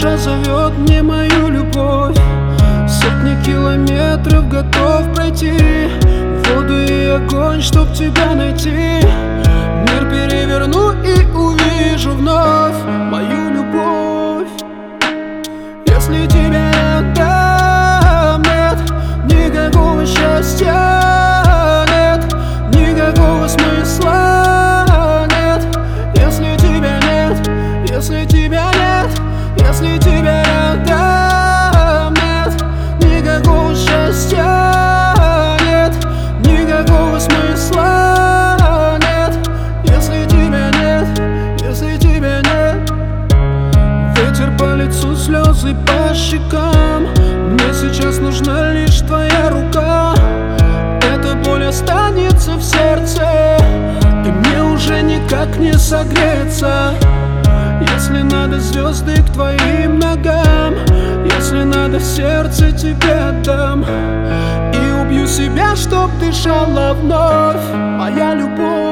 душа зовет мне мою любовь. Сотни километров готов пройти, воду и огонь, чтоб тебя найти. Мир переверну и увижу вновь мою любовь. Если тебя рядом нет, никакого счастья нет, никакого смысла нет. Если тебя нет, если тебя нет, если тебя рядом нет, никакого счастья нет, никакого смысла нет. Если тебя нет, если тебя нет. Ветер по лицу, слезы по щекам. Мне сейчас нужна лишь твоя рука. Эта боль останется в сердце, и мне уже никак не согреться. Если надо, звезды к твоим ногам. Если надо, в сердце тебе отдам. И убью себя, чтоб дышала вновь моя любовь.